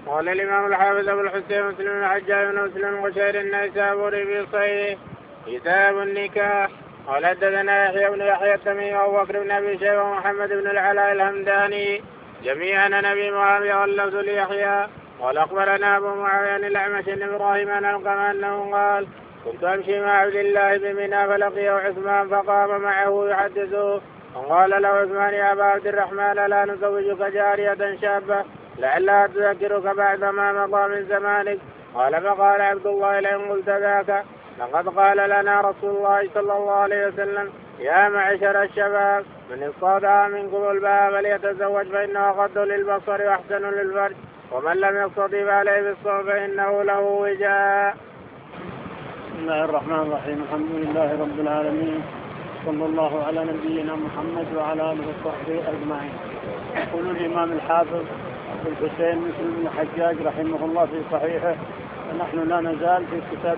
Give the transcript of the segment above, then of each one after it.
قال الإمام الحافظ أبو الحسين مسلم بن الحجاج بن مسلم القشيري النيسابوري في صحيح كتاب النكاح. قال حدثنا يحيى بن يحيى التميمي وأبو بكر بن أبي شيبة ومحمد بن العلاء الهمداني جميعا عن أبي معاوية واللفظ ليحيى. قال أخبرنا أبو معاوية الأعمش بن إبراهيم عن علقمة أنه قال كنت أمشي مع عبد الله بمنى فلقيه عثمان فقام معه يحدثه وقال له عثمان يا أبا عبد الرحمن لا نزوجك جارية شابة لعلها تذكرك بعد ما مضى من زمانك. قال فقال عبد الله لئن قلت ذاك لقد قال لنا رسول الله صلى الله عليه وسلم يا معشر الشباب من استطاع منكم الباء فليتزوج فإنه أغض للبصر وأحسن للفرج ومن لم يستطع فعليه بالصوم فإنه له وجاء. بسم الله الرحمن الرحيم. الحمد لله رب العالمين صلى الله على نبينا محمد وعلى آله وصحبه أجمعين. يقول الإمام الحافظ أبو الحسين مسلم بن الحجاج رحمه الله في صحيحه ونحن لا نزال في كتاب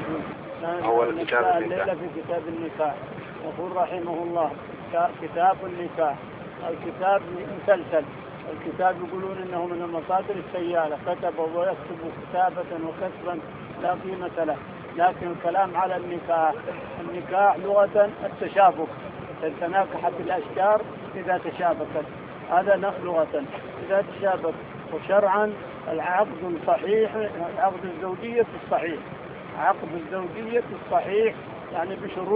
أول كتاب الليلة في كتاب النكاح. يقول رحمه الله كتاب النكاح. الكتاب مسلسل. الكتاب يقولون انه من المصادر السيالة كتب ويكتب كتابة وكسبا لا قيمة له. لكن الكلام على النكاح. النكاح لغة التشابك تتناكحت الأشجار إذا تشابكت هذا لغة إذا تشابك. وشرعا العقد الصحيح عقد الزوجية الصحيح عقد الزوجية الصحيح يعني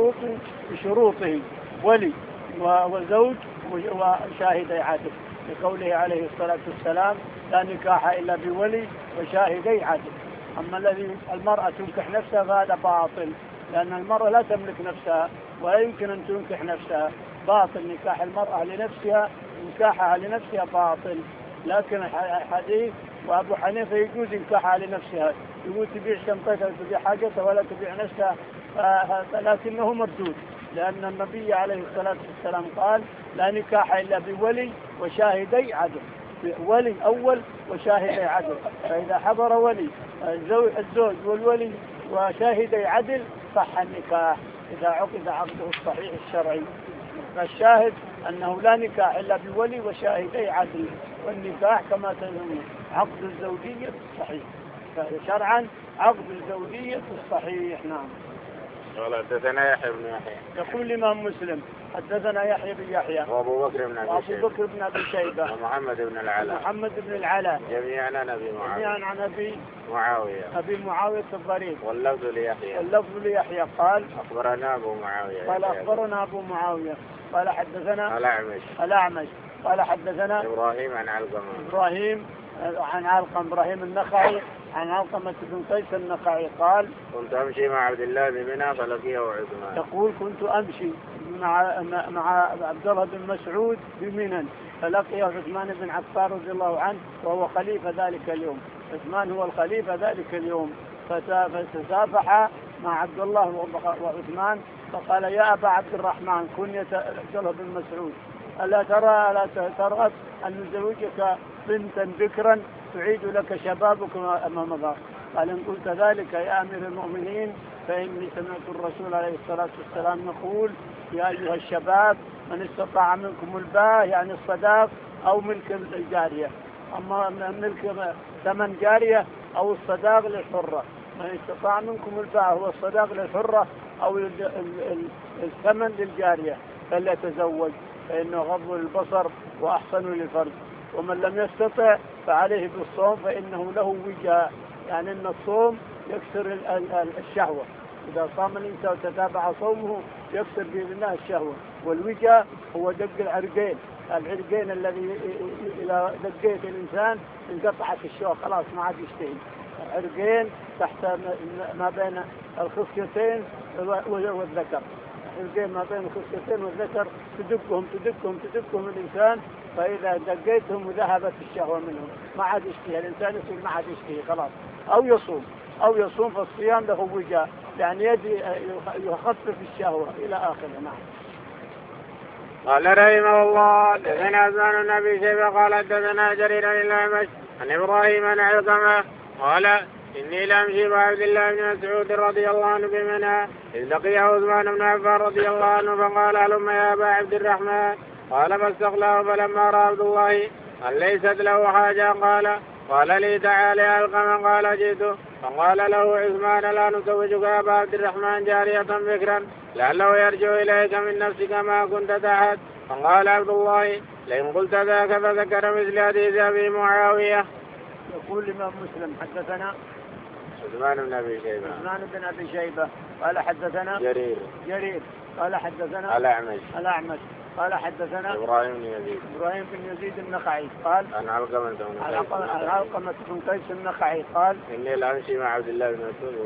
بشروطه ولي وزوج وشاهدي عدل لقوله عليه الصلاة والسلام لا نكاح إلا بولي وشاهدي عدل. أما الذي المرأة تنكح نفسها فهذا باطل لأن المرأة لا تملك نفسها ولا يمكن أن تنكح نفسها. باطل نكاح المرأة لنفسها نكاحها لنفسها باطل. لكن حديث وأبو حنيفة يجوز نكاحها لنفسها يقول تبيع شنطتها وتبيع حاجتها ولا تبيع نفسها لكنه مردود لأن النبي عليه الصلاة والسلام قال لا نكاح إلا بولي وشاهدي عدل. ولي أول وشاهدي عدل. فإذا حضر ولي الزوج والولي وشاهدي عدل صح النكاح إذا عقد عقده الصحيح الشرعي. فالشاهد أنه لا نكاح إلا بولي وشاهدي عدل والنكاح كما تسمى عقد الزوجية الصحيح. فشرعا عقد الزوجية الصحيح. نعم. قال حدثنا يحيى بن يحيى. يقول الإمام مسلم حدثنا يحيى بن يحيى وأبو بكر بن أبي شيبة ومحمد بن العلاء جميعا عن أبي معاوية الضرير. واللفظ ليحيى قال أخبرنا أبو معاوية قال حدثنا الأعمش قال حدثنا إبراهيم عن علقمة النخعي عن علقمة بن قيس النخعي قال كنت أمشي مع عبد الله بمنى فلقيه عثمان. يقول كنت أمشي مع عبد الله بن مسعود بمنى فلقيه عثمان بن عفان رضي الله عنه وهو خليفة ذلك اليوم. عثمان هو الخليفة ذلك اليوم فتسافح مع عبد الله وعثمان فقال يا أبا عبد الرحمن كنية عبد الله بن مسعود ألا ترغب أن نزوجك بنتا ذكرا تعيد لك شبابك ما مضى. قال إن قلت ذلك يا أمير المؤمنين فإني سمعت الرسول عليه الصلاة والسلام يقول يا أيها الشباب من استطاع منكم الباء يعني الصداق أو ملك الجارية. أما ملك ثمن جارية أو الصداق للحرة. من استطاع منكم الباء هو الصداق للحرة أو الثمن للجارية فليتزوج فإنه غض للبصر وأحسن للفرج. ومن لم يستطع فعليه بالصوم فإنه له وجاء يعني أن الصوم يكسر الشهوة. إذا صام الإنسان وتتابع صومه يكسر بإذن الله الشهوة. والوجاء هو دق العرقين الذي إذا دقيت الإنسان انقطعت الشهوة خلاص ما عاد يشتهي. العرقين تحت ما بين الخصيتين والذكر. العرقين ما بين الخصيتين والذكر تدقهم الإنسان فإذا دقيتهم وذهبت الشهوة منهم ما عاد يشتهي الإنسان يصير ما عاد يشتهي خلاص. أو يصوم فالصيام له وجاء يعني يخفف الشهوة إلى آخره. نعم. قال رحمه الله حدثنا عثمان بن أبي شيبة قال حدثنا جرير الأعمش عن إبراهيم عن علقمة قال إني لأمشي مع عبد الله بن مسعود رضي الله عنه بمنى إذ لقيه عثمان بن عفان رضي الله عنه فقال هلم يا أبا عبد الرحمن. قال فاستقلاه فلما رأى عبد الله أن ليست له حاجة قال قال لي تعالى ألقم قال جئت فقال له عثمان لا نزوجك يا أبا عبد الرحمن جارية بكرا لعله يرجع إليك من نفسك ما كنت تحت. فقال عبد الله لئن قلت ذاك فذكر مثل حديث أبي معاوية. يقول الإمام مسلم حدثنا عثمان بن أبي شيبة قال حدثنا جرير قال حدثنا الأعمش قال حدثنا إبراهيم بن يزيد النخعي قال عن علقمة بن قيس النخعي قال إني لأمشي مع عبد الله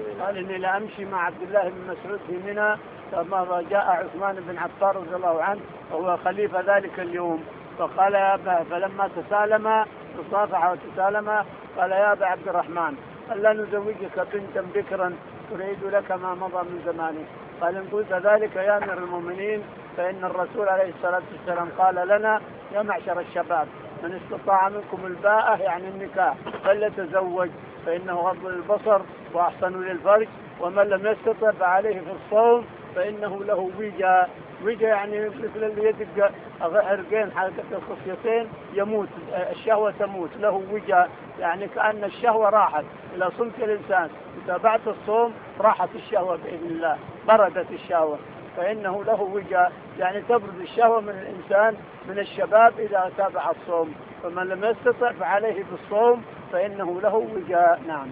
بن مسعود في منى لما جاء عثمان بن عفان رضي الله عنه وهو خليفة ذلك اليوم فقال يا أبا فلما تسالما تصافح وتسالما قال يا أبا عبد الرحمن ألا نزوجك بنتا بكرا تريد لك ما مضى من زمانه. قال إن قلت ذلك يا أمير المؤمنين فإن الرسول عليه الصلاة والسلام قال لنا يا معشر الشباب من استطاع منكم الباءة يعني النكاح فليتزوج فإنه غض للبصر وأحسن للفرج ومن لم يستطع فعليه في الصوم فإنه له وجا يعني مثل اللي يدق عرقين حلقة الخصيتين يموت الشهوة تموت له وجا يعني كأن الشهوة راحت إلى صمت الإنسان إذا بعد الصوم راحت الشهوة بإذن الله بردت الشهوة فإنه له وجا يعني تبرد الشهوة من الإنسان من الشباب إذا تابع الصوم فمن لم يستطع فعليه بالصوم فإنه له وجا. نعم.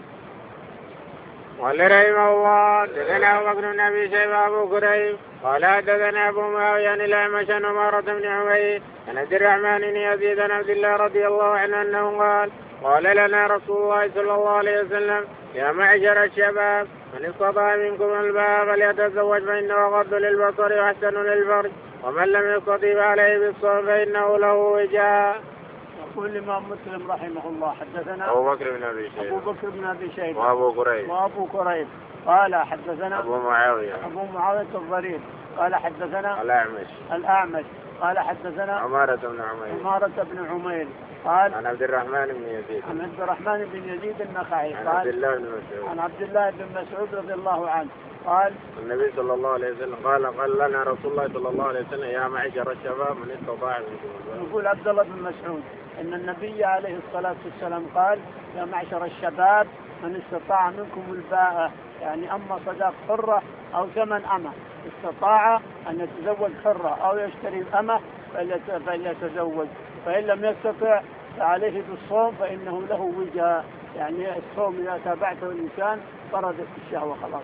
قال رحمه الله دثنا أبو بكر بن أبي شيبة أبو كريب قال دثنا أبو معاوية عن الأعمش عن عمارة بن عمير عن عبد الرحمن بن يزيد عن عبد الله رضي الله عنه أنه قال لنا رسول الله صلى الله عليه وسلم يا معشر الشباب من استطاع منكم الباء فليتزوج فإنه غض للبصر وأحسن للفرج ومن لم يستطع عليه بالصوم فإنه له وجاء. يقول الإمام مسلم رحمه الله حدثنا أبو بكر بن أبي شيبة وأبو كريب قال حدثنا أبو معاوية الضرير قال حدثنا الأعمش قال حدثنا عمارة بن عمير قال عن عبد الرحمن بن يزيد النخعي عن عبد الله بن مسعود رضي الله عنه قال النبي صلى الله عليه وسلم قال لنا رسول الله صلى الله عليه وسلم يا معشر الشباب من استطاع منكم. يقول عبد الله بن مسعود ان النبي عليه الصلاة والسلام قال يا معشر الشباب من استطاع منكم الباءة يعني اما صداق حرة او ثمن امه استطاع ان يتزوج حرة او يشتري امه فليتزوج فان لم يستطع فعليه بالصوم فانه له وجاء يعني الصوم اذا تابعته الانسان طردت الشهوة خلاص.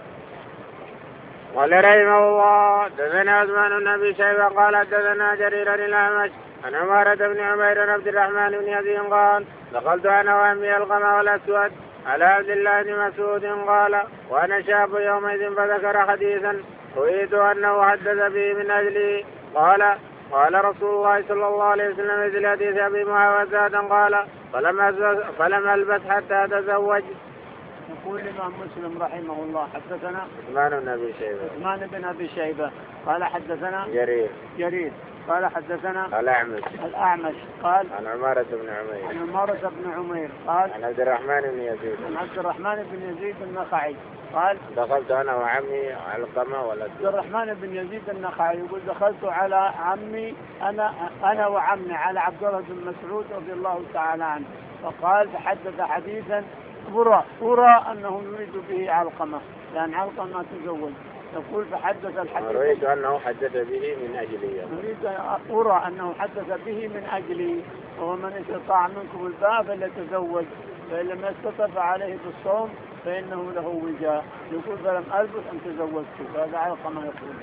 قال رحمه الله دثنا عثمان بن أبي شيبة قال دثنا جرير الأعمش عن عمارة بن عمير عن عبد الرحمن بن يزيد قال دخلت أنا وأمي القمة والأسود على عبد الله بن مسعود قال وأنا شاب يومئذ فذكر حديثا رأيت أنه حدث به من أجلي قال رسول الله صلى الله عليه وسلم مثل حديث أبي معاوية قال فلم ألبث حتى أتزوج. يقول الإمام مسلم رحمه الله حدثنا عثمان بن أبي شيبة قال حدثنا جرير قال حدثنا الأعمش قال عن عمارة بن عمير قال عن عبد الرحمن بن يزيد النخعي قال دخلت أنا وعمي على القمة عبد الرحمن بن يزيد النخعي يقول دخلت على عمي أنا وعمي على عبد الله بن مسعود رضي الله تعالى عنه فقال فحدث حديثا أرى أنه يريد به علقمة لأن علقمة تزوج يقول فحدث الحديث أريد أنه حدث به من أجلي أرى أنه حدث به من أجلي وهو من استطاع منكم الباء فليتزوج فإن لم يستطع فعليه بالصوم فإنه له وجاء يقول فلم ألبث أن تزوجت هذا علقمة يقول.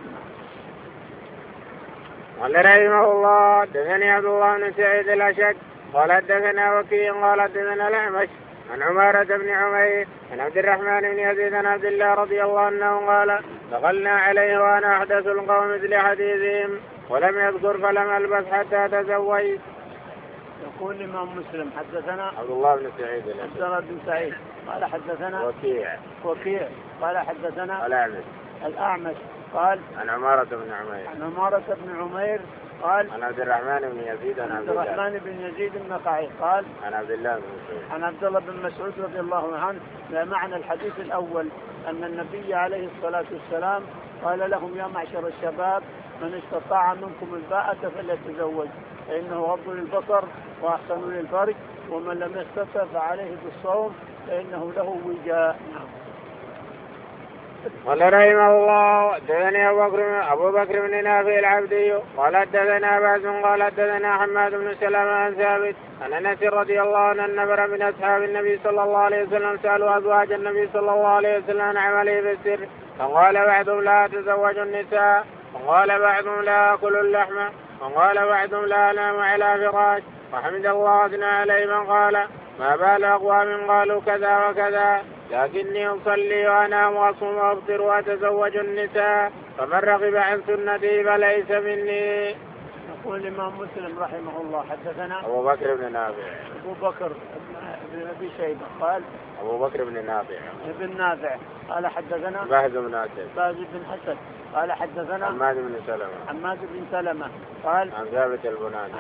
قال رحمه الله دثني عبد الله بن سعيد الأشج قال دثنا وكيع قال دثنا الأعمش عن عمارة بن عمير عن عبد الرحمن بن يزيد عن عبد الله رضي الله عنه قال دخلنا عليه وأنا أحدث القوم مثل حديثهم ولم يذكر فلم ألبث حتى تزوج. يقول الإمام مسلم حدثنا عبد الله بن سعيد قال حدثنا وكيع قال حدثنا الأعمش قال عن عمارة بن عمير عن عمارة بن عمير قال عن عبد الرحمن بن يزيد عن عبد الرحمن بن يزيد النخعي قال عن عبد الله بن مسعود عن عبد الله بن مسعود رضي الله عنه. معنى الحديث الأول أن النبي عليه الصلاة والسلام قال لهم يا معشر الشباب من استطاع منكم الباءة فليتزوج فإنه غض للبصر وأحسن للفرج ومن لم يستطع فعليه بالصوم فإنه له وجاء. قال رحمه الله حدثني أبو بكر بن نافع العبدي قال حدثنا باز قال حدثنا حماد بن سلمة عن ثابت عن أنس رضي الله عنه أن نفرا من أصحاب النبي صلى الله عليه وسلم سألوا أزواج النبي صلى الله عليه وسلم عن عمله في السر فقال بعضهم لا تزوج النساء وقال بعضهم لا أكل اللحم وقال بعضهم لا أنام على فراش وحمد الله أثنى عليه من قال ما بال أقوام قالوا كذا وكذا لكني أصلي وأنام وأصوم وأفطر وأتزوج النساء فمن رغب عن سنتي فليس مني. يقول الإمام مسلم رحمه الله حدثنا أبو بكر بن نافع أبو بكر بن أبي شيبة قال أبو بكر بن نافع ابن نافع قال حدثنا باز بن أسد باز بن أسد قال حدثنا حماد بن سلمة قال عن ثابت البناني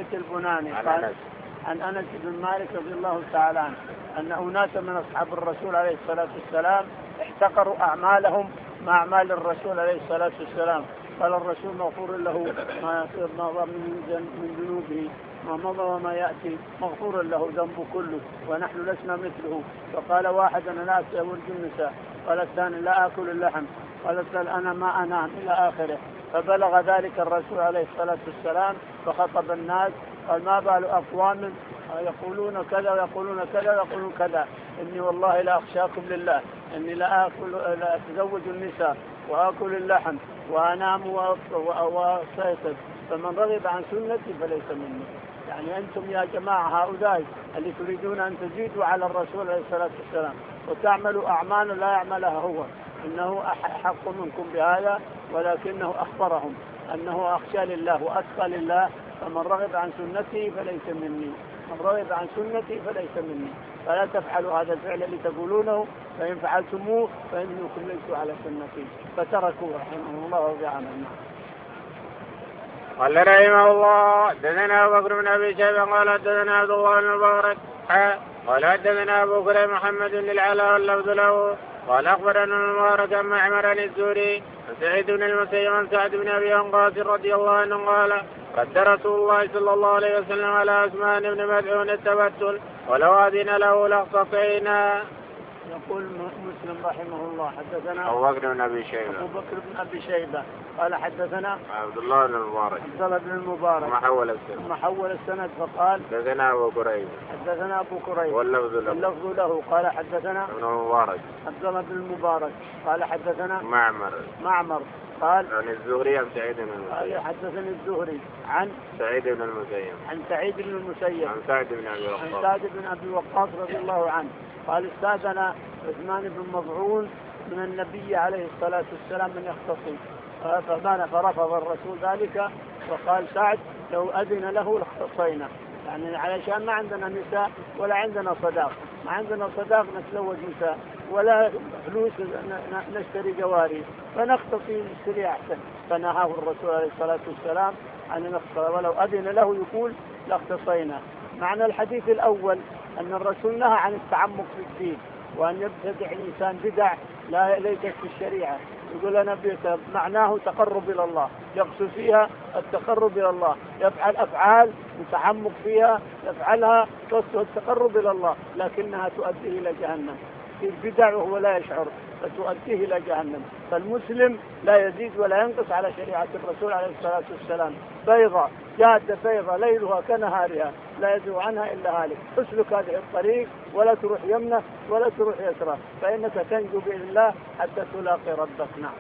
قال عن أنس بن مالك رضي الله تعالى عنه أن أناسا من أصحاب الرسول عليه الصلاة والسلام احتقروا أعمالهم مع أعمال الرسول عليه الصلاة والسلام. قال الرسول مغفور له ما مضى من ذنوبه ما مضى وما يأتي مغفور له ذنبه كله ونحن لسنا مثله. فقال واحد أنا لا أتزوج النساء قال الثاني لا آكل اللحم قال الثالث أنا ما أنام إلى آخره. فبلغ ذلك الرسول عليه الصلاة والسلام فخطب الناس قال ما بال أقوام يقولون كذا ويقولون كذا ويقولون كذا إني والله لا أخشاكم لله إني لا أتزوج النساء وآكل اللحم وأنام وأستيقظ فمن رغب عن سنتي فليس مني. يعني أنتم يا جماعة هؤلاء اللي تريدون أن تزيدوا على الرسول عليه الصلاة والسلام وتعملوا أعمال لا يعملها هو إنه أحق منكم بهذا ولكنه أخبرهم أنه أخشى لله وأتقى لله فمن رغب عن سنتي فليس مني من رغب عن سنتي فليس مني. فلا تفعلوا هذا الفعل اللي تقولونه فإن فعلتموه فإنكم ليسوا على سنتي فتركوا رحمه الله وبعمل. قال رحمه الله حدثنا أبو بكر بن أبي شيبة قال حدثنا عبد الله بن المبارك قال حدثنا أبو كريم محمد بن العلاء واللفظ له قال أخبرنا المبارك عن معمر الزهري عن سعيد بن المسيب عن سعد بن أبي وقاص رضي الله عنه قال رد رسول الله صلى الله عليه وسلم على عثمان بن مدعون التبتل ولو أذن له لاختصينا. يقول مسلم رحمه الله حدثنا أبو بكر بن أبي شيبة قال حدثنا عبد الله بن المبارك محول السند فقال حدثنا أبو كريب واللفظ له قال حدثنا ابن المبارك عبد الله بن المبارك قال حدثنا معمر قال عن الزهري عن سعيد بن المسيب حدثني الزهري عن سعيد بن المسيب عن سعد بن أبي وقاص رضي الله عنه قال استأذن عثمان بن مظعون من النبي عليه الصلاة والسلام من يختصي فرفض الرسول ذلك وقال سعد لو أذن له لاختصينا يعني علشان ما عندنا نساء ولا عندنا صداق ما عندنا صداق نتزوج نساء ولا فلوس نشتري جواري فنختصي نشتري أحسن. فنهاه الرسول عليه الصلاة والسلام عن نختص ولو أذن له يقول لاختصينا. معنى الحديث الأول أن الرسول نهى عن التعمق في الدين وأن يبتدع الإنسان بدع ليست في الشريعة. يقول أنا معناه تقرب إلى الله يقصد فيها التقرب إلى الله يفعل أفعال متعمق فيها يفعلها قصد التقرب إلى الله لكنها تؤديه إلى جهنم في البدع وهو لا يشعر فتؤديه إلى جهنم. فالمسلم لا يزيد ولا ينقص على شريعة الرسول عليه الصلاة والسلام بيضاء جادة بيضاء ليلها كنهارها لا يزوغ عنها إلا هالك. اسلك هذه الطريق ولا تروح يمنه ولا تروح يسره فإنك تنجو بإذن الله حتى تلاقي ربك. نعم.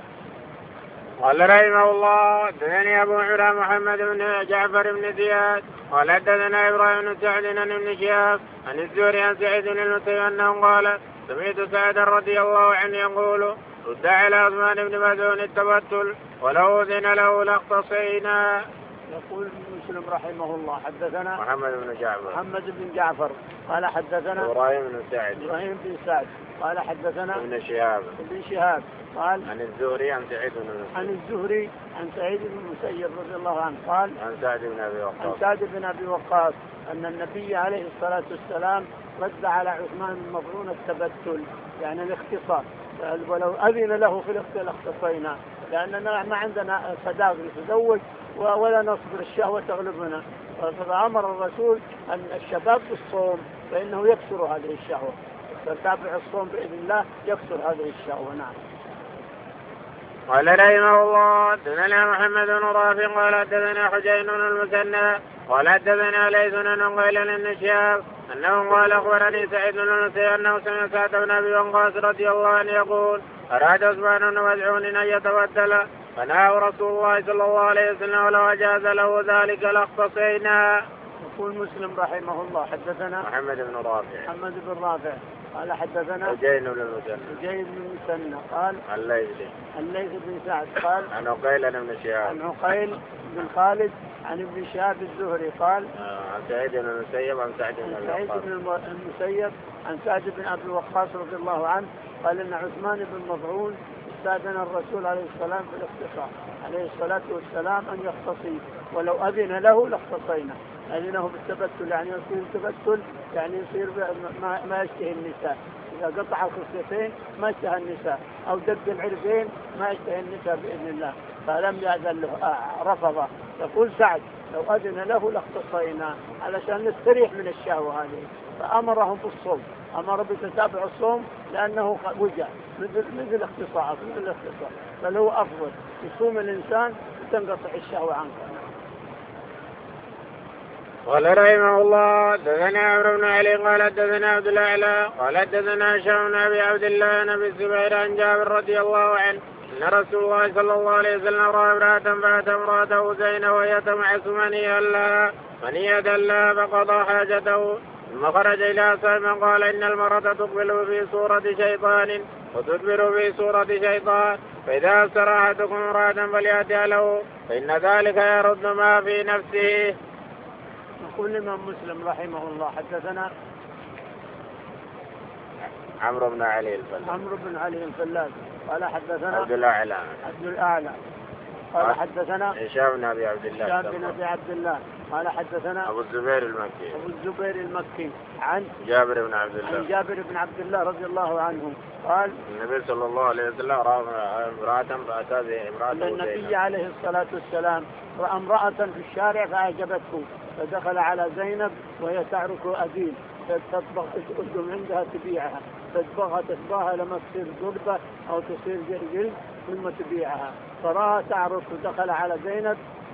قال رحمه الله حدثني أبو علا محمد بن جعفر بن زياد قال حدثنا إبراهيم بن سعد عن ابن شهاب عن الزهري عن سعيد بن المسيب أنه قال سمعت سعد رضي الله عنه يقول رد على عثمان بن مدعون التبتل ولو أذن له لاختصينا. يقول مسلم رحمه الله حدثنا محمد بن جعفر قال حدثنا إبراهيم بن سعد قال حدثنا ابن شهاب قال عن الزهري عن سعيد بن المسيب عن الزهري عن سعيد بن المسيب رضي الله عنه قال عن سعد بن أبي وقاص عن سعد بن أبي وقاص أن النبي عليه الصلاة والسلام رد على عثمان بن مظعون التبتل يعني الاختصار، ولو أذن له في الاختصار لاختصينا، لأننا ما عندنا صداق نتزوج ولا نصبر الشهوة تغلبنا، فأمر الرسول أن الشباب بالصوم فإنه يكسر هذه الشهوة، فتابع الصوم بإذن الله يكسر هذه الشهوة. نعم. قال رحمه الله حدثنا محمد بن رافع قال حدثنا حجين بن المثنى قال حدثنا ليث بن عقيل بن شهاب انه قال اخبرني سعيد بن المسيب انه سمع سعد بن ابي وقاص رضي الله عنه يقول اراد عثمان بن مظعون ان يتبدل فنهاه رسول الله صلى الله عليه وسلم ولو اجاز له ذلك لاختصينا. يقول مسلم رحمه الله حدثنا محمد بن رافع قال حدثنا حجين بن المثنى قال الليث بن سعد قال عن عقيل بن شهاب عن عقيل بن خالد عن ابن شهاب الزهري قال عن سعيد بن المسيب عن سعد عن سعد بن ابي وقاص رضي الله عنه قال ان عثمان بن مظعون استاذن الرسول عليه السلام في الاختصار عليه الصلاه والسلام ان يختصي ولو اذن له لاختصينا. أذنه بالتبتل يعني يصير تبتل يعني يصير ما يشتهي النساء، إذا قطع الخصيتين ما يشتهي النساء أو دق العرقين ما يشتهي النساء بإذن الله، فلم يأذن له رفضه. يقول سعد لو أذن له لاختصينا علشان نستريح من الشهوة هذه، فأمرهم بالصوم، أمر بتتابع الصوم لأنه وجع مثل الاختصار بل هو أفضل يصوم الإنسان وتنقطع الشهوة عنه. قال رحمه الله حدثنا عمرو بن علي قال حدثنا عبد الاعلى قال حدثنا هشام بن ابي عبد الله عن ابي الزبير عن جابر رضي الله عنه ان رسول الله صلى الله عليه وسلم راى امراه فاتى امراته زينب وهي تمعس منية لها فقضى حاجته ثم خرج الى صائم قال ان المرأة تقبل في صورة شيطان وتدبر في صورة شيطان فاذا ابصر احدكم امرأة فليأتها له فان ذلك يرد ما في نفسه. يقول الإمام مسلم رحمه الله حدثنا عمرو بن علي الفلاس قال حدثنا عبد الأعلى قال حدثنا هشام بن أبي عبد الله قال حدثنا أبو الزبير المكي عن جابر بن عبد الله رضي الله عنه قال النبي صلى الله عليه وسلم رأى امرأة فأتى بامرأته النبي عليه الصلاة والسلام رأى امرأة في الشارع فأعجبته فدخل على زينب وهي تعرك أديم تطبخ تقدم عندها تبيعها تطبخها لما تصير ضربة أو تصير جلد ثم تبيعها، فرأى تعرك ودخل على زينب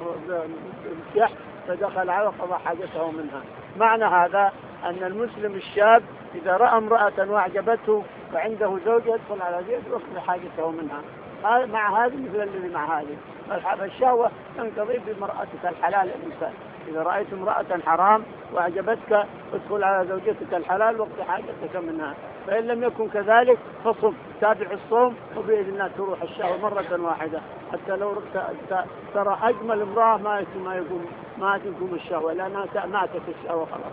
فدخل على قضى حاجته منها. معنى هذا أن المسلم الشاب إذا رأى امرأة وأعجبته وعنده زوجة يدخل على زينب ويقضي حاجته منها. مع هذه مثل الذي مع هذه الشهوة تنقضي بمرأتك الحلال الإنسان. إذا رأيت امرأة حرام وأعجبتك ادخل على زوجتك الحلال واقضي حاجتك منها، فإن لم يكن كذلك فصم تابع الصوم وبإذن الله تروح الشهوة مرة واحدة، حتى لو ترى أجمل امرأة ما تقوم الشهوة لأنها ماتت الشهوة خلاص.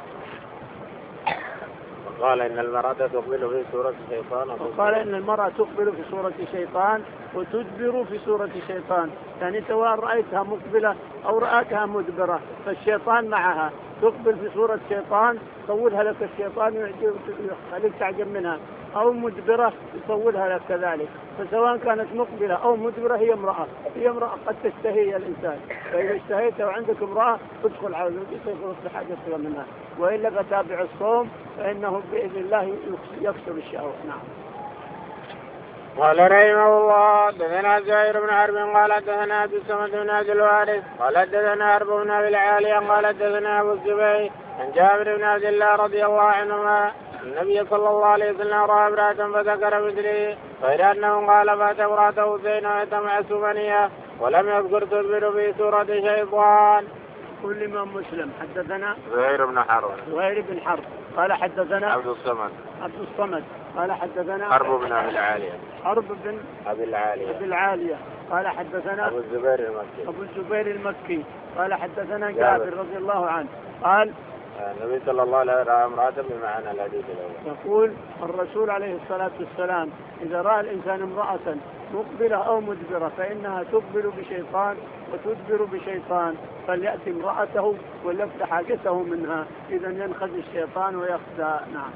قال إن المرأة تقبل في صورة شيطان في صورة شيطان وتدبر في صورة شيطان، يعني سواء رأيتها مقبلة أو رأتها مدبرة فالشيطان معها، تقبل في صورة شيطان يصورها لك الشيطان يخليك تعجب منها، أو مدبرة يصورها لك كذلك، فسواء كانت مقبلة أو مدبرة هي امرأة قد تشتهي الإنسان، فإذا اشتهيتها وعندك امرأة تدخل على زوجتك وتصلح حاجتك منها، وإلا فتابع الصوم فإنه بإذن الله يكسر الشهوة. نعم. قال رحمه الله حدثنا زهير بن حرب قال حدثنا عبد الصمد بن عبد الوارث قال حدثنا حرب بن ابي العالية قال حدثنا ابو الزبير عن جابر بن عبد الله رضي الله عنهما النبي صلى الله عليه وسلم راى امرأة فذكر مثله غير انه قال فاتى امرأته زينب وتمعس منية ولم يذكر تدبر في سورة شيطان. كل الإمام مسلم حدثنا زهير بن حرب قال حدثنا عبد الصمد قال حدثنا حرب بن أبي العالية قال حدثنا أبو الزبير المكي قال حدثنا جابر رضي الله عنه قال النبي صلى الله عليه وسلم رأى امرأة بمعنى الحديث الأول. يقول الرسول عليه الصلاة والسلام إذا رأى الإنسان امرأة مقبلة أو مدبرة فإنها تقبل بشيطان وتدبر بشيطان فليأتي امرأته وليفتح حاجته منها، إذا ينخذ الشيطان ويخدع. نعم.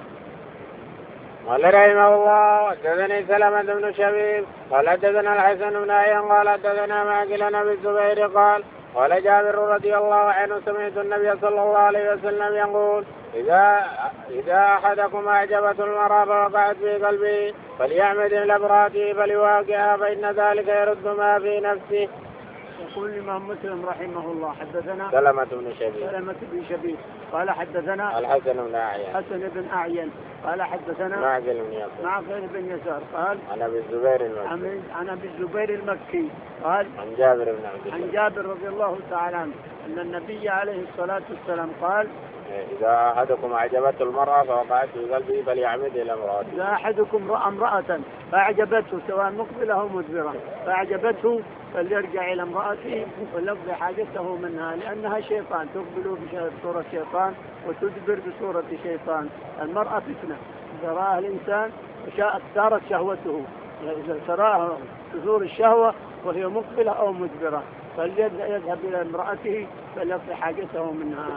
قال رحمه الله حدثني سلمة بن شبيب قال حدثنا الحسن بن عيان قال حدثنا معقل بن الزبير قال قال جابر رضي الله عنه سمعت النبي صلى الله عليه وسلم يقول إذا أحدكم أعجبته المرأة فوقعت في قلبه فليعمد إلى امرأته فليواقعها فإن ذلك يرد ما في نفسه. يقول الإمام مسلم رحمه الله حدثنا سلمة بن شبيب قال حدثنا الحسن بن أعين قال حدثنا معقل بن يسار قال عن أبي الزبير المكي قال عن جابر رضي الله تعالى عنه أن النبي عليه الصلاة والسلام قال إذا أحدكم أعجبته المرأة فوقعت في قلبه فليعمد إلى امرأته. إذا أحدكم رأى امرأة فأعجبته سواء مقبلة أو مدبرة فأعجبته فليرجع إلى امرأته وليقضي حاجته منها لأنها شيطان تقبل بصورة شيطان وتدبر بصورة شيطان. المرأة فتنة إذا رآها الإنسان صارت شهوته، إذا تراه تزور الشهوة وهي مقبلة أو مدبرة فليذهب إلى امرأته فليقضي حاجته منها.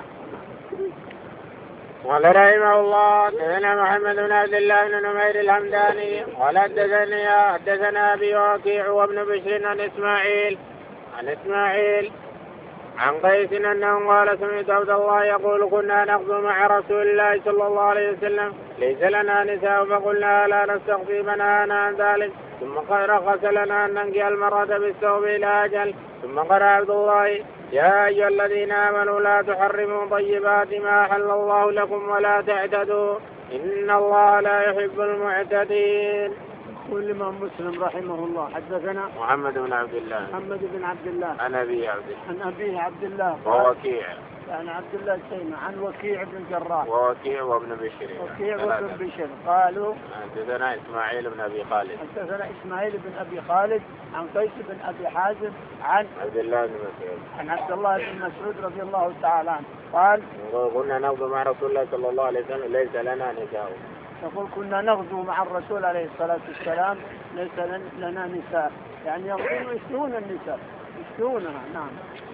قال رحمه الله حدثنا محمد بن عبد الله بن نمير الهمداني قال حدثنا أبي وكيع وابن بشر عن إسماعيل عن قيس أنه قال سمعت عبد الله يقول كنا نغزو مع رسول الله صلى الله عليه وسلم ليس لنا نساء فقلنا لا نستخفي فنهانا عن ذلك ثم رخص لنا أن ننكي المرأة بالثوب إلى أجل. ثم قال عبد الله يا أيها الذين آمنوا لا تحرموا طيبات ما أحل الله لكم ولا تعتدوا إن الله لا يحب المعتدين. يقول الإمام مسلم رحمه الله حدثنا محمد بن عبد الله عن أبيه عبد الله ووكيع يعني عبد الله التيمي عن وكيع بن الجراح ووكيع وابن بشر قالوا حدثنا إسماعيل بن أبي خالد عن قيس بن أبي حازم عن عبد الله بن مسعود رضي الله تعالى عنه قال كنا نغزو مع رسول الله صلى الله عليه وسلم ليس لنا نساء. يقول كنا نغزو مع الرسول عليه الصلاة والسلام ليس لنا نساء يعني يغزون يشتون النساء يشتونها. نعم.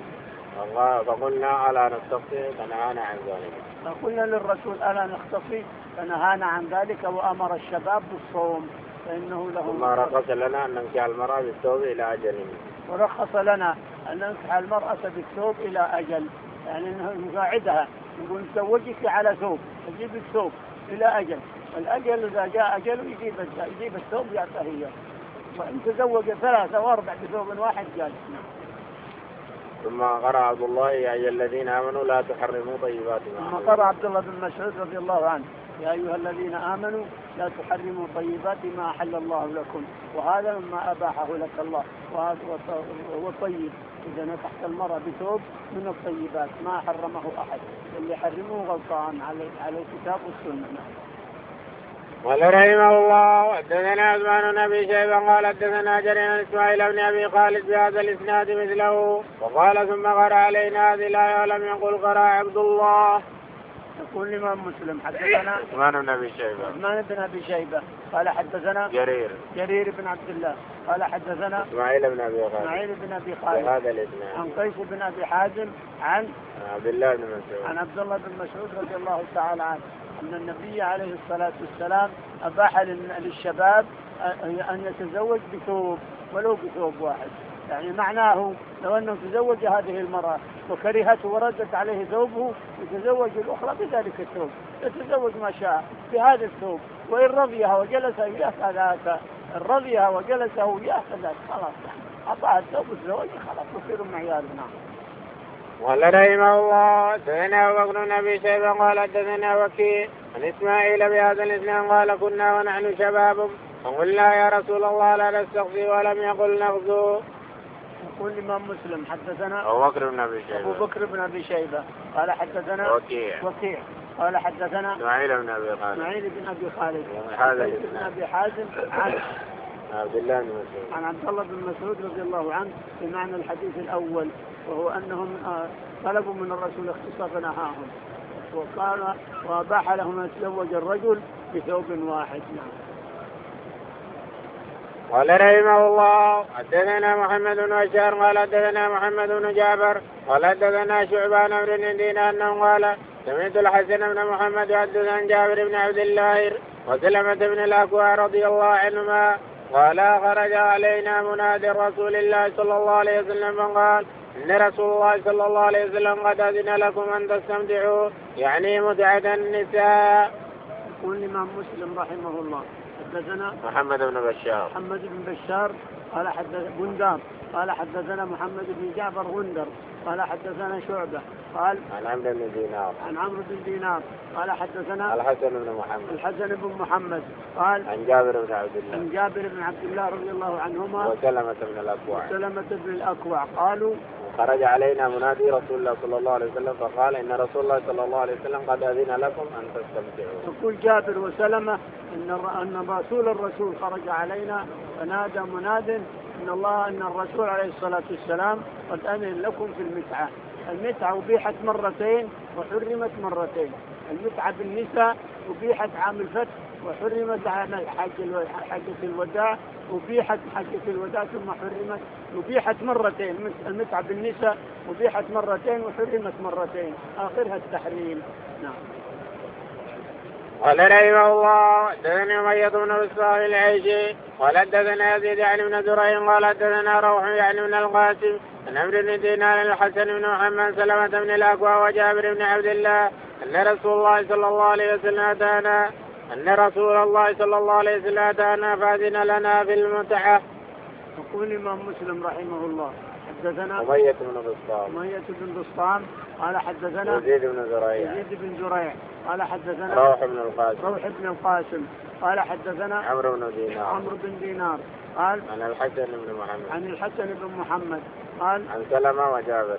فقلنا ألا نستخفي فنهانا عن ذلك. فقلنا للرسول ألا نستخفي فنهانا عن ذلك وأمر الشباب بالصوم فإنه له. ثم رخص لنا أن ننكح المرأة بالثوب إلى أجل. ورخص لنا أن ننكح المرأة بالثوب إلى أجل يعني أنه نقاعدها نقول نزوجك على ثوب نجيب الثوب إلى أجل. الأجل إذا جاء أجله يجيب الثوب يعطيه إياه وإن تزوج 3 و4 بثوب واحد جالس. ثم قرأ عبد الله يا أيها الذين آمنوا لا تحرموا طيبات ما. ثم قرأ عبد الله بن مسعود رضي الله عنه يا أيها الذين آمنوا لا تحرموا طيبات ما أحل الله لكم وهذا مما أباحه لك الله وهذا هو طيب. إذا نكحت المرأة بثوب من الطيبات ما حرمه أحد اللي حرمه غلطان على الكتاب والسنة. قال رحمه الله حدثنا عثمان بن أبي شيبة قال حدثنا جرير إسماعيل بن أبي خالد بهذا الإسناد مثله وقال ثم قرأ علينا هذه الآية ولم يقل قرأ عبد الله. يقول الإمام مسلم حدثنا عثمان بن أبي شيبة قال حدثنا جرير بن عبد الله قال حدثنا إسماعيل بن أبي خالد هذا الإسناد عن قيس بن أبي حازم عن عبد الله بن مسعود رضي الله تعالى عنه أن النبي عليه الصلاة والسلام أباح للشباب أن يتزوج بثوب ولو بثوب واحد يعني معناه لو أنه تزوج هذه المرأة وكرهته وردت عليه ثوبه يتزوج الأخرى بذلك الثوب يتزوج ما شاء بهذا الثوب وإن رضيها وجلس إياه كذاك رضيها وجلسه إياه كذاك خلاص أعطاها الثوب الزواج خلاص يصير معيارنا. قال رحمه الله حدثنا أبو بكر بن أبي شيبة قال حدثنا وكيع عن إسماعيل بهذا الإسناد قال كنا ونحن شباب فقلنا يا رسول الله لا نستخفي ولم يقل نغزو. يقول الإمام مسلم حدثنا أبو بكر بن أبي شيبة قال حدثنا وكيع قال حدثنا إسماعيل بن أبي خالد بن أبي حازم عن عبد الله بن مسعود رضي الله عنه بمعنى الحديث الأول وهو أنهم طلبوا من الرسول اختصاص فنهاهم وقال وأباح لهم أن يتزوج الرجل بثوب واحد. نعم. قال رحمه الله حدثنا محمد بن بشار قال حدثنا محمد بن جابر قال حدثنا شعبان بن دينار انه قال سمعت الحسن بن محمد يحدث عن جابر بن عبد الله وسلمة بن الأكوع رضي الله عنهما قال خرج علينا منادي رسول الله صلى الله عليه وسلم فقال إن رسول الله صلى الله عليه وسلم قد أذن لكم أن تستمتعوا يعني متعة النساء. يقول الإمام مسلم رحمه الله حدثنا محمد بن بشار قال حدثنا بندار قال حدثنا محمد بن جعفر غندر قال حدثنا شعبة قال عن عمرو بن دينار قال حدثنا الحسن بن محمد قال عن جابر بن عبد الله رضي الله عنهما وسلمة بن الأكوع قالوا خرج علينا منادي رسول الله صلى الله عليه وسلم فقال إن رسول الله صلى الله عليه وسلم قد أذن لكم أن تستمتعوا. يقول جابر وسلمة أن الرسول خرج علينا فنادى مناد أن الرسول عليه الصلاة والسلام قد أذن لكم في المتعة. المتعة أبيحت مرتين وحرمت مرتين. المتعة بالنساء أبيحت عام الفتح وحرمت على حجة الوداع أبيحت حجة الوداع ثم حرمت أبيحت مرتين. المتعة بالنساء أبيحت مرتين وحرمت مرتين آخرها التحريم. نعم. قال رحمه الله حدثنا أمية بن إسحاق العيشي قال حدثنا يزيد يعني بن زريع قال حدثنا روح يعني بن القاسم عن عمرو بن دينار الحسن بن محمد سلمة بن الأكوع وجابر بن عبد الله أن رسول الله صلى الله عليه وسلم أتانا فأذن لنا في المتعة. يقول الإمام مسلم رحمه الله حدثنا أمية بن بسطام قال حدثنا يزيد بن زريع قال حدثنا روح بن القاسم قال حدثنا عمرو بن دينار قال عن الحسن بن محمد قال عن سلمة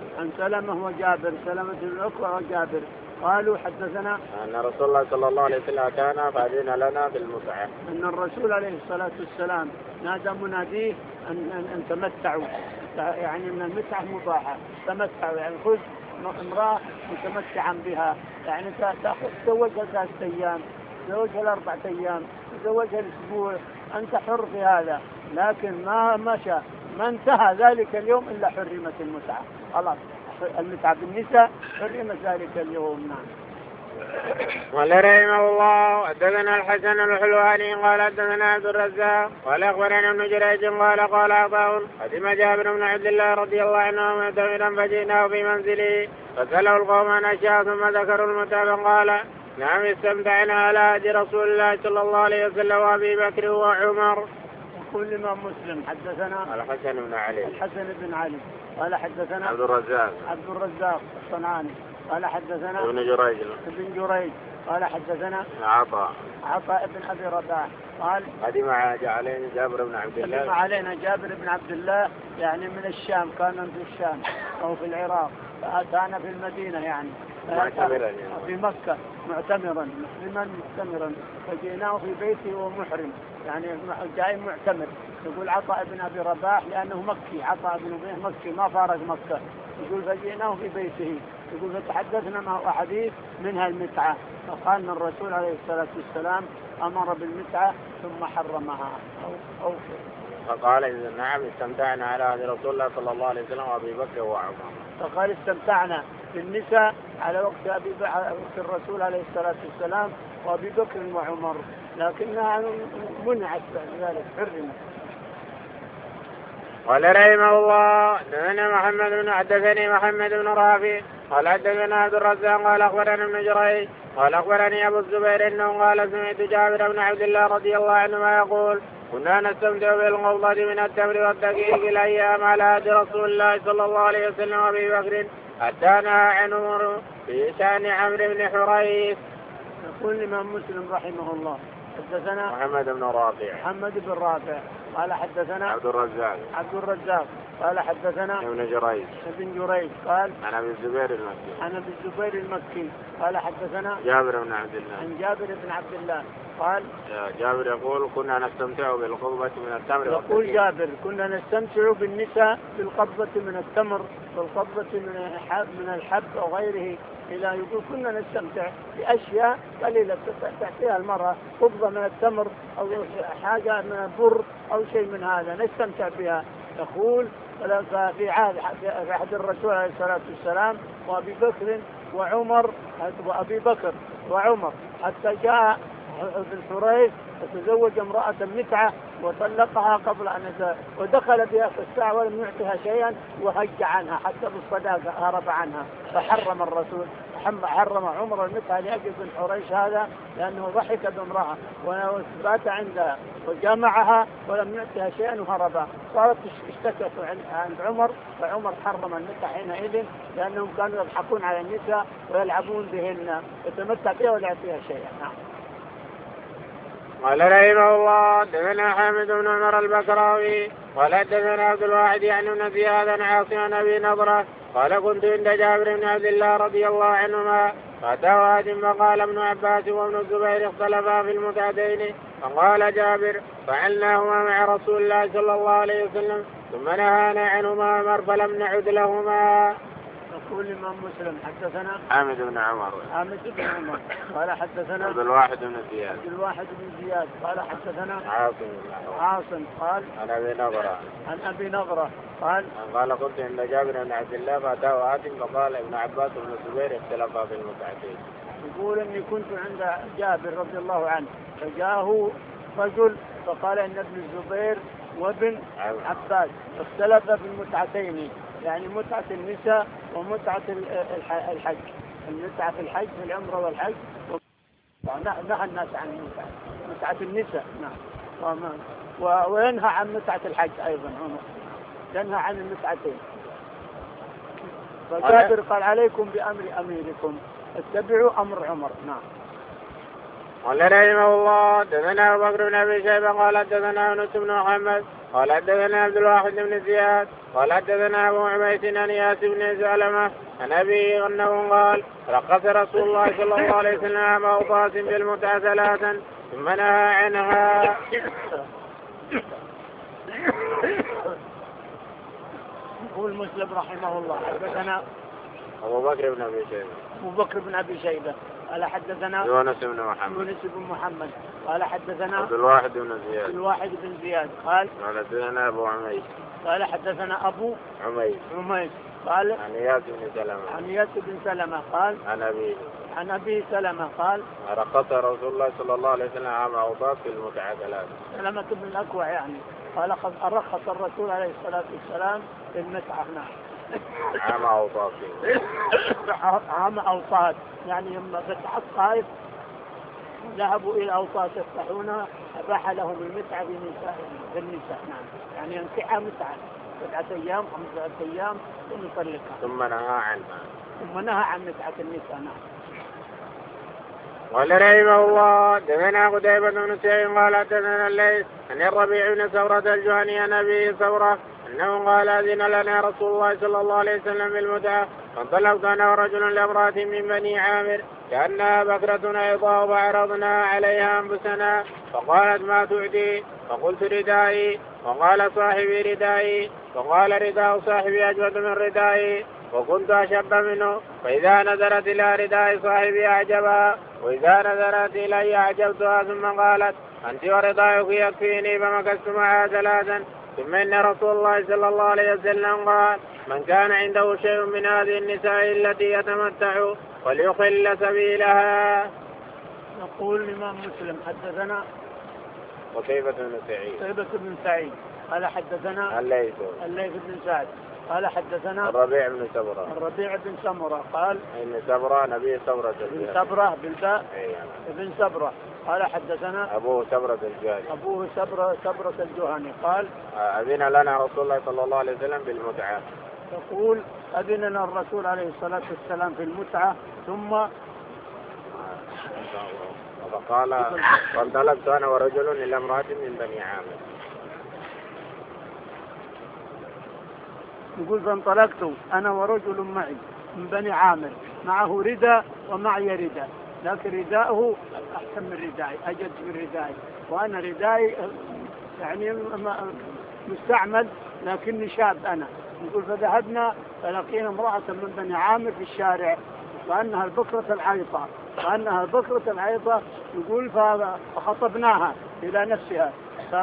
وجابر سلمة بن الأكوع وجابر قالوا حدثنا أن رسول الله صلى الله عليه وسلم أتانا فأذن لنا بالمتعة. أن الرسول عليه الصلاة والسلام نادى مناديه أن تمتعوا يعني أن المتعة مباحة تمتعوا يعني خذ امرأة متمتعا بها يعني تزوجها 3 أيام تزوجها 4 أيام تزوجها الأسبوع أنت حر في هذا لكن ما انتهى ذلك اليوم إلا حرمت المتعة خلاص المتعة بالنساء حرمت ذلك اليوم. نعم. قال رحمه الله حدثنا الحسن الحلواني قال حدثنا عبد الرزاق قال أخبرنا ابن جريج قال عطاء قدم جابر بن عبد الله رضي الله عنه معتمرا فجئناه في منزله فسأله القوم عن أشياء ثم ذكروا المتعة قال نعم استمتعنا على هدي رسول الله صلى الله عليه وسلم وأبي بكر وعمر. يقول الإمام مسلم حدثنا الحسن بن علي قال حدثنا عبد الرزاق الصنعاني قال حدثنا ابن جريج قال حدثنا عطاء بن أبي رباح قال قدم علينا جابر بن عبد الله يعني من الشام كان في الشام أو في العراق فأتانا في المدينة يعني في مكة معتمرا فجئناه في بيته ومحرم يعني جاي معتمر. يقول عطاء بن أبي رباح لأنه مكي عطاء بن أبي مكي ما فارق مكة. يقول فجئناه في بيته يقول فتحدثنا معه أحاديث منها المتعة فقال أن الرسول عليه الصلاة والسلام أمر بالمتعة ثم حرمها أو فقال إذا نعم استمتعنا على هدي رسول الله صلى الله عليه وسلم وأبي بكر وعمر. فقال استمتعنا بالنساء على وقت الرسول عليه الصلاة والسلام وأبي بكر وعمر لكنها منعت ذلك حرمت. قال رحمه الله حدثني محمد بن رافع قال حدثنا عبد الرزاق قال أخبرنا ابن جريج قال أخبرني أبو الزبير إنه قال سمعت جابر بن عبد الله رضي الله عنهما يقول كنا نستمتع بالقبضة من التمر والدقيق الأيام على هدي رسول الله صلى الله عليه وسلم وأبي بكر أتانا عنه في شأن عمرو بن حريث. يقول الإمام مسلم رحمه الله حدثنا محمد بن رافع قال حدثنا عبد الرزاق قال حدثنا ابن جريج قال عن أبي الزبير المكي قال حدثنا جابر بن عبد الله عن جابر بن عبد الله قال جابر يقول كنا نستمتع بالقبة من التمر. يقول جابر كنا نستمتع بالنساء بالقبضة من التمر والقبضة من الحب وغيره، إلى يقول كنا نستمتع بأشياء قليلة تأتيها المرأة، قبضة من التمر أو حاجة من البر أو شيء من هذا نستمتع بها. يقول في عهد الرسول عليه الصلاة والسلام وأبي بكر وعمر حتى جاء ابن حريث وتزوج امرأة متعة وطلقها قبل أن ودخل بها في الساعة ولم يعطها شيئا وهج عنها حتى بالصداقة هرب عنها، فحرم الرسول حرم عمر المتعة لأجل بن حريث هذا لأنه ضحك بامرأة وبات عندها وجمعها ولم يعطها شيئا وهربا، صارت اشتكت عند عمر، فعمر حرم المتعة حينئذ لأنهم كانوا يضحكون على النساء ويلعبون بهن يتمتع بها ولا يعطيها شيئا. قال رحمه الله دثنا حامد بن عمر البكراوي قال دثنا عبد الواحد يعني بن زياد عاصم عن ابي نضره قال كنت عند جابر بن عبد الله رضي الله عنهما فاتاه آت فقال ابن عباس وابن الزبير اختلفا في المتعتين، فقال جابر فعلناهما مع رسول الله صلى الله عليه وسلم ثم نهانا عنهما عمر فلم نعد لهما. يقول الإمام مسلم حدثنا حامد بن عمر قال حدثنا عبد الواحد بن زياد قال حدثنا عاصم قال عن أبي نضرة قال كنت عند جابر بن عبد الله فأتاه آت فقال ابن عباس بن الزبير اختلفا في المتعتين. يقول اني كنت عند جابر رضي الله عنه فجاءه رجل فقال ان ابن الزبير وابن عباس اختلفا في المتعتين، يعني متعة النساء ومتعة الحج، المتعة في الحج في العمرة والحج، نهى الناس عن متعة النساء وينهى عن متعة الحج أيضا، ينهى عن المتعتين. فجابر قال عليكم بأمر أميركم اتبعوا أمر عمر. قال رحمه الله دثنا أبو بكر بن أبي شيبة قال دثنا يونس بن محمد قال دثنا عبد الواحد بن زياد قال دثنا أبو عبيد عن إياس بن سلمة عن أبيه أنه قال رخص رسول الله صلى الله عليه وسلم عام أوطاس بالمتعة ثلاثا ثم نهى عنها. يقول مسلم رحمه الله حدثنا أبو بكر بن أبي شيبة قال حدثنا يونس بن محمد قال حدثنا عبد الواحد بن زياد قال حدثنا أبو عميد قال حدثنا أبو عميد قال عن إياس بن سلمة قال عن أبي سلمة قال رخص رسول الله صلى الله عليه وسلم عام أوطاس في المتعة ثلاثة. سلمة بن الأكوع يعني قال رخص الرسول عليه الصلاة والسلام في المتعة عام أوطاس يعني لما فتح الطائف ذهبوا إلى أوطاس يفتحونها أباح لهم المتعة بالنساء يعني ينكحها متعة 7 أيام 5 أيام ثم يطلقها ثم نهى عن متعة النساء. قال رحمه الله دثنا قتيبة بن سعيد قال حدثنا الليث عن الربيع بن ثورة الجهني عن أبي ثورة أنه قال أذن لنا رسول الله صلى الله عليه وسلم بالمتعة فانطلقت أنا ورجل لامرأة من بني عامر كأنها بكرة أيضا وعرضنا عليها أنفسنا فقالت ما تعدي فقلت ردائي وقال صاحبي ردائي وقال رداء صاحبي أجود من ردائي وكنت أشب منه فإذا نظرت إلى رداء صاحبي أعجبها وإذا نظرت إلي أعجبتها ثم قالت أنت وردائك يكفيني فمكثت معها 3 ثم إن رسول الله صلى الله عليه وسلم قال من كان عنده شيء من هذه النساء التي يتمتع وليخل سبيلها. يقول الإمام مسلم حدثنا قتيبة بن سعيد قال حدثنا الليث بن سعد قال حدثنا الربيع بن سمرة قال إن سبرة نبي سبرة بالباء ابن سبرة قال حدثنا أبوه سبرة الجهني قال أذن لنا رسول الله صلى الله عليه وسلم بالمتعة. يقول أذن لنا الرسول عليه الصلاة والسلام في المتعة ثم فقال فانطلقت أنا ورجل إلى امرأة من بني عامر. يقول فانطلقت أنا ورجل معي من بني عامر معه رداء ومعي رداء، لكن رداءه أحسن من ردائي، أجد من ردائي، وأنا ردائي يعني مستعمل لكني شاب أنا. يقول فذهبنا فلقينا امرأة من بني عامر في الشارع وأنها البكرة العيطة، يقول فخطبناها إلى نفسها،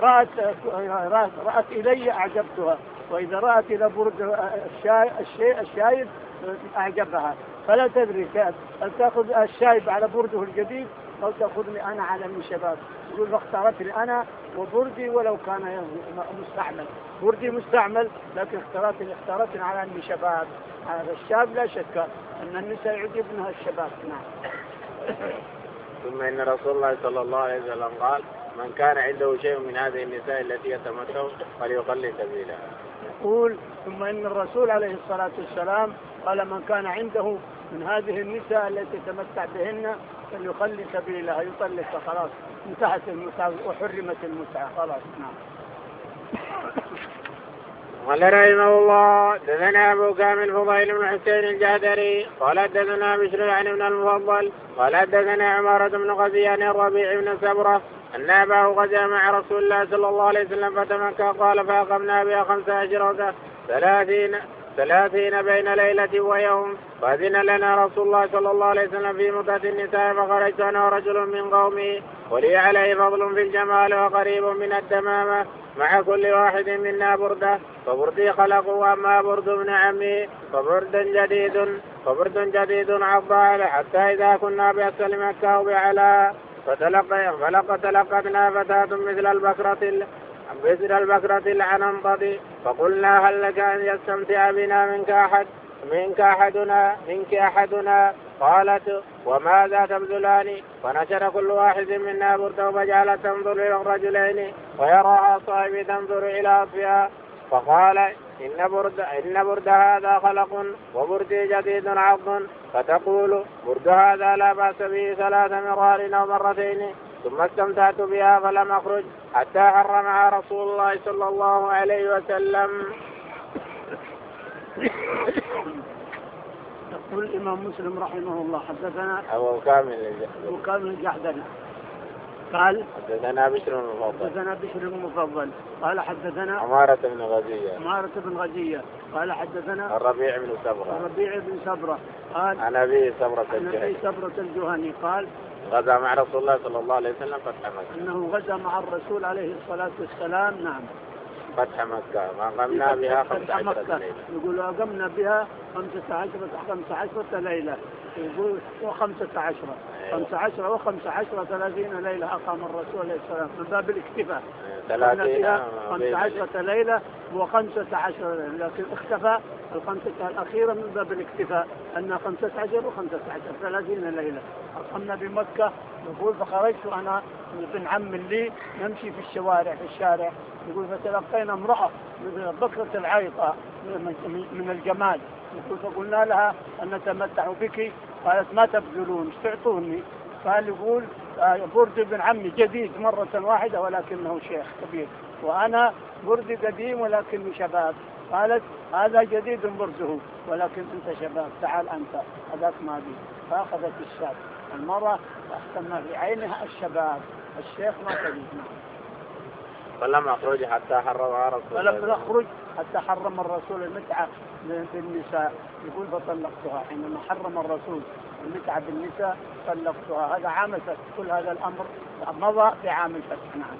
رأت إلي أعجبتها، وإذا رأت إلى برد الشايب أعجبها، فلا تدري هل تأخذ الشايب على برده الجديد أو تأخذني أنا على من شباب. يقول فاختارتني أنا وبردي ولو كان مستعمل، بردي مستعمل لكن اختارتني على أني شباب. هذا الشاب لا شك أن النساء يعجبنها الشباب. نعم. ثم إن رسول الله صلى الله عليه وسلم قال من كان عنده شيء من هذه النساء التي يتمتع فليقل سبيلها. يقول ثم إن الرسول عليه الصلاة والسلام قال من كان عنده من هذه النساء التي يتمتع بهن فليخلي سبيلها، يطلق خلاص، انتهت المتعة وحرمت المتعة خلاص. نعم. قال رحمه الله دثنا أبو كامل فضيل بن حسين الجهدري قال دثنا بشر يعني بن المفضل قال دثنا عمارة بن غزيان الربيع بن سبرة أن أباه غزا مع رسول الله صلى الله عليه وسلم فتمكى قال فأقمنا بها 15 30 بين ليلة ويوم، فأذن لنا رسول الله صلى الله عليه وسلم في متعة النساء، فخرجت أنا ورجل من قومه ولي عليه فضل في الجمال وقريب من الدمامة، مع كل واحد منا بردة، فبردي خلق وأما برد ابن عمي فبرد جديد عضال، حتى إذا كنا بأسفل مكة وبعلى تلقتنا فتاة مثل البكرة العننطة، فقلنا هل لك أن يستمتع بنا منك أحدنا؟ قالت وماذا تبذلان؟ فنشر كل واحد منا برده فجعلت تنظر إلى الرجلين ويراها صاحبي تنظر إلى أطفئها، فقال إن برد هذا خلق وبردي جديد عض، فتقول برد هذا لا بأس به 3 مرار أو مرتين، ثم استمتعت بها فلم أخرج حتى حرمها رسول الله صلى الله عليه وسلم. يقول الإمام مسلم رحمه الله حدثنا أبو كامل الجحدري قال حدثنا بشر المفضل قال حدثنا عمارة بن غزية قال حدثنا الربيع بن سبرة قال عن أبي سبرة الجهني قال غزا مع رسول الله صلى الله عليه وسلم فتح مكة، أنه غزا مع الرسول عليه الصلاة والسلام. نعم. فتح مكة وأقمنا بها 15 ليلة. يقول أقمنا بها 15 ليلة. يقول 15 30 ليلة أقام الرسول عليه السلام من باب الاكتفاء. 15 ليلة و15 ليلة، لكن اختفى 5 الأخيرة من باب الاكتفاء أنها 15 و15 30 ليلة. أقمنا بمكة. يقول فخرجت أنا بن عم لي نمشي في الشارع. يقول فتلقينا امرأة مثل بكرة العيطة من الجمال. يقول فقلنا لها أن نتمتع بك، قالت ما تبذلون ايش تعطوني؟ قال يقول برد ابن عمي جديد مرة واحدة ولكنه شيخ كبير، وأنا بردي قديم ولكنه شباب. قالت هذا جديد برده ولكن أنت شباب، تعال أنت هذاك ما بي. فأخذت الشاب المرأة واحتمى في عينها الشباب، الشيخ ما تجد. فلم أخرج حتى حرمها رسول الله. فلم أخرج حتى حرم الرسول المتعة بالنساء. يقول فطلقتها حينما حرم الرسول المتعة بالنساء طلقتها. هذا عام الفتح، كل هذا الأمر مضى في عام الفتح. نعم.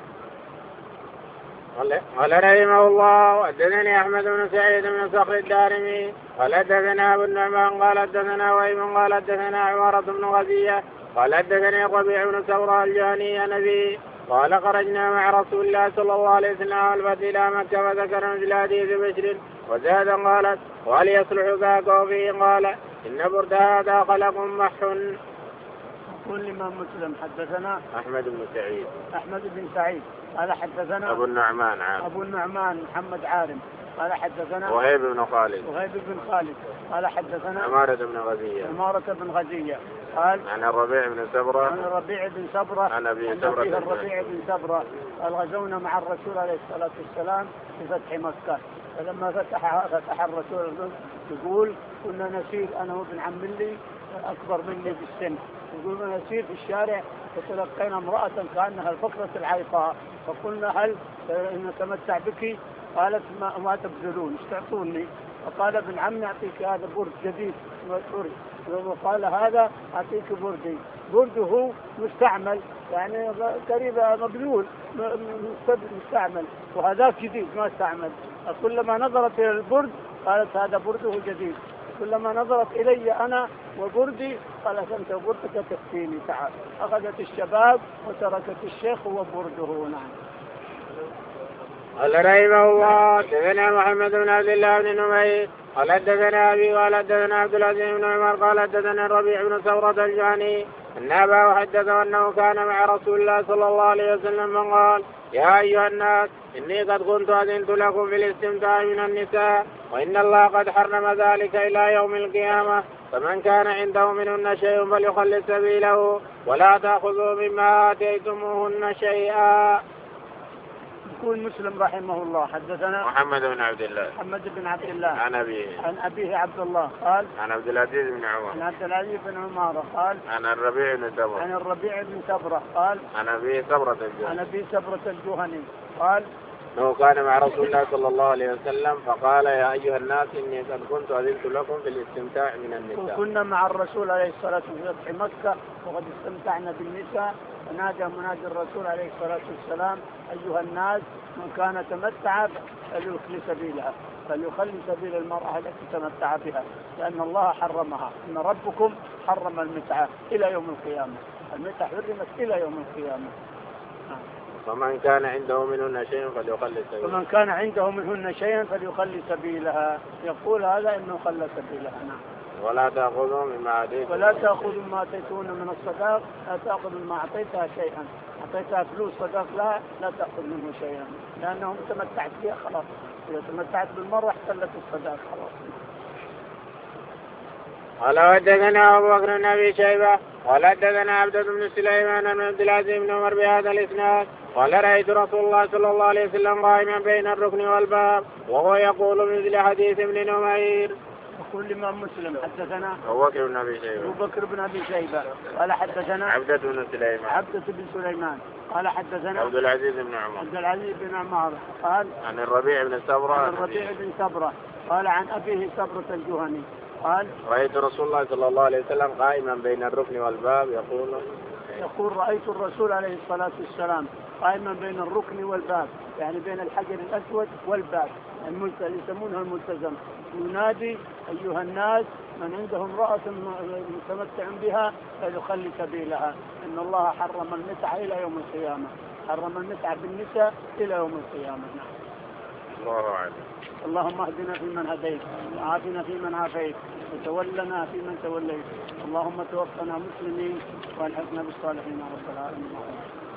قال رحمه الله حدثني أحمد بن سعيد بن صخر الدارمي قال حدثنا أبو النعمان قال حدثنا وهيب قال حدثنا عمارة بن غزية قال حدثني الربيع بن سبرة الجهني النبي قال خرجنا مع رسول الله صلى الله عليه وسلم والفتح إلى مكة، فذكر مثل حديث بشر وزاد قالت وهل يصلح ذاك وفيه قال إن برد هذا خلق مح. يقول الإمام مسلم حدثنا أحمد بن سعيد قال حدثنا أبو النعمان محمد عارم قال حدثنا وهيب بن خالد قال حدثنا عمارة بن غزية قال عن الربيع بن سبرة عن أبي الربيع بن سبرة قال غزونا مع الرسول عليه الصلاة والسلام في فتح مكة. فلما فتح الرسول يقول كنا نسير أنا وابن عم لي أكبر مني في السن. يقولون نسير في الشارع فتلقينا امرأة كأنها البقرة العيقاء فقلنا هل نتمتع بك؟ قالت ما تبذلون ايش تعطوني؟ فقال ابن عمي أعطيك هذا برد جديد وقال هذا أعطيك بردي. برده مستعمل يعني قريبا مبلول مستعمل وهذا جديد ما استعمل. كلما نظرت إلى البرد قالت هذا برده جديد. كلما نظرت إلي أنا وبردي قالت أنت بردك تكفيني تعال. أخذت الشباب وتركت الشيخ وبرده. نعم. قال رحمه الله حدثنا محمد بن عبد الله بن نمير قال حدثنا أبي قال حدثنا عبد العزيز بن عمر قال حدثنا الربيع بن ثورة الجهني أن أباه حدثه أنه كان مع رسول الله صلى الله عليه وسلم قال يا أيها الناس إني قد كنت أذنت لكم في الاستمتاع من النساء وإن الله قد حرم ذلك إلى يوم القيامة فمن كان عنده منهن شيء فليخلص سبيله ولا تأخذوا مما آتيتموهن شيئا. يقول مسلم رحمه الله حدثنا محمد بن عبد الله عن أبيه عبد الله قال عن عبد العزيز بن عمر قال عن الربيع بن سبرة قال عن أبي سبرة الجهني قال أنه كان مع رسول الله صلى الله عليه وسلم فقال يا أيها الناس إني قد كنت أذنت لكم في الاستمتاع من النساء. كنا مع الرسول عليه الصلاة والسلام في مكة وقد استمتعنا بالنساء فنادى منادي الرسول عليه الصلاة والسلام أيها الناس من كان تمتع فليخلي سبيل المرأة التي تمتع بها لأن الله حرمها. إن ربكم حرم المتعة إلى يوم القيامة. المتعة حرمت إلى يوم القيامة. فمن كان عنده منهن شيئا فليخلي سبيلها. يقول هذا إنه خلى سبيلها. نعم. ولا تأخذوا ما أتيتون من الصداق لا تأخذوا ما أعطيتها شيئا. أعطيتها فلوس صداق لا تأخذ منه شيئا لأنهم تمتعت بها خلاص. إذا تمتعت بالمرة احتلت الصداق خلاص. قال حدثنا أبو بكر بن أبي شيبة قال حدثنا عبدة بن سليمان عن عبد العزيز بن عمر بهذا الإسناد قال رأيت رسول الله صلى الله عليه وسلم قائما بين الركن والباب وهو يقول مثل حديث ابن نمير. يقول الإمام مسلم حدثنا أبو بكر بن أبي شيبة قال حدثنا عبدة بن سليمان قال حدثنا عبد العزيز بن عمر قال عن الربيع بن سبرة قال عن أبيه سبرة الجهني قال رأيت رسول الله صلى الله عليه وسلم قائما بين الركن والباب يقول رأيت الرسول عليه الصلاة والسلام قائما بين الركن والباب يعني بين الحجر الأسود والباب يسمونها الملتزم ينادي أيها الناس من عنده امرأة متمتع بها فليخلي سبيلها إن الله حرم المتعة إلى يوم القيامة. حرم المتعة بالنساء إلى يوم القيامة. الله أعلم. اللهم اهدنا فيمن هديت وعافنا فيمن عافيت وتولنا فيمن توليت اللهم توفنا مسلمين والحقنا بالصالحين رب العالمين.